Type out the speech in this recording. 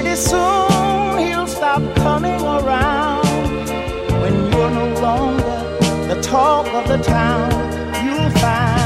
Pretty soon he'll stop coming around. When you're no longer the talk of the town, you'll find